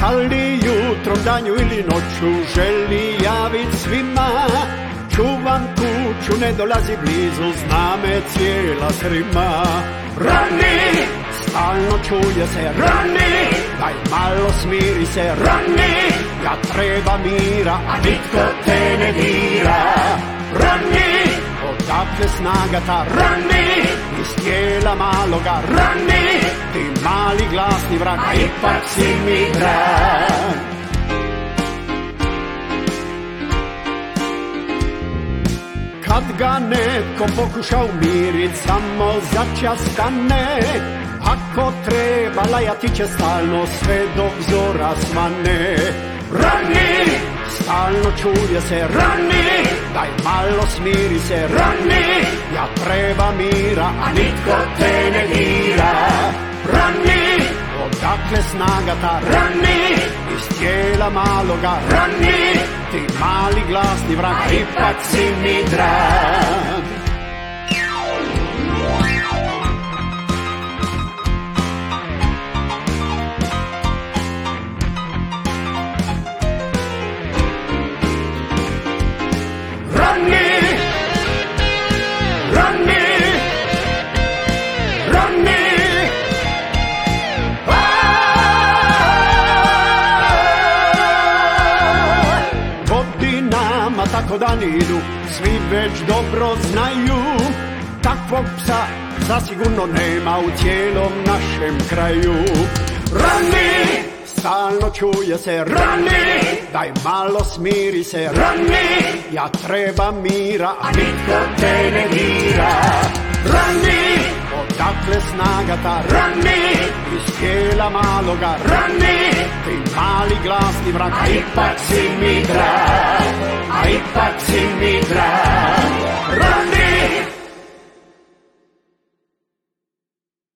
Da li jutrom, danju ili noću želi javit svima? Čuvam kuću, ne dolazi blizu, zna me cijela Srima. Rani, stalno čuje se, rani, daj malo smiri se, rani, ja treba mira, a nitko te ne dira. Rani, odakle snaga ta, rani, iz tijela maloga, rani, ti mali glasni vrag, a ipak si mi drag. Kad ga netko pokuša umirit, samo začas stane. Ako treba, lajati će stalno sve dok zora svane. Rani, stalno čuje se, rani, daj malo smiri se, rani, ja treba mira, a nitko te ne dira. Rani, odakle snaga ta, rani, iz tijela maloga, rani, ti mali glasni vrag, a ipak si mi drag. Tako dani idu, svi već dobro znaju, takvog psa zasigurno nema u cijelom našem kraju. Rani, stalno čuje se, rani, daj malo smiri se, rani, ja treba mira, a nitko te ne dira. Rani, odakle snaga ta, rani, iz tijela maloga, rani, ti mali glasni vrag, a ipak si mi drag, a ipak si mi drag.